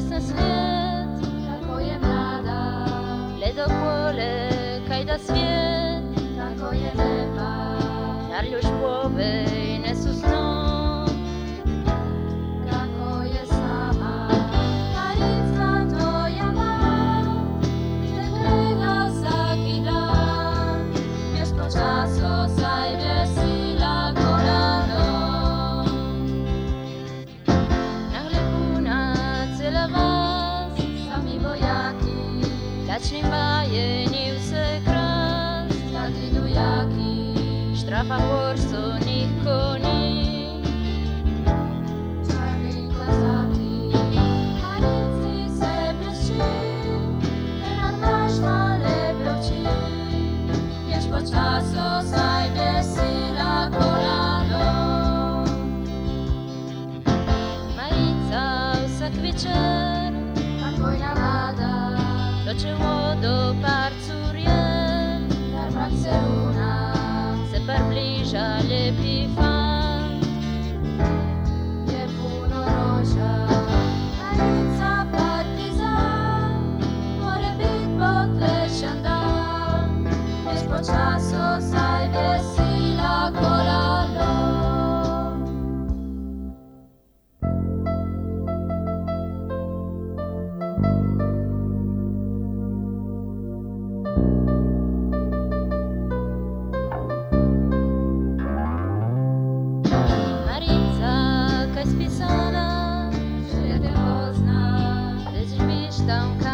na svijet, tako je mlada, ledo pole kaj da svijet, tako je lepa, dar ljušpove i nesu snom. kako je sama. Marica tvoja mat, te gleda svaki dan, još počaso saj vesila kolano. Nagle puna cela vas, Sami vojaki, lačni vajeni vse kras, hladinu jaki, štrafa porsonih koni. čarni kozaki. Marici se blješi, te nad našla lebroči, još počaso saj vesila kolano. Marica vsak večer Tako je navada, noče vodo parcurje, dar mrak se runa, se par bliža ljepi fan. je puno roža. Marica partizan, more bit potlešan dan, još počaso saj vesila kolano. Marica kaj spisana, Že te pozna, već žbiš tam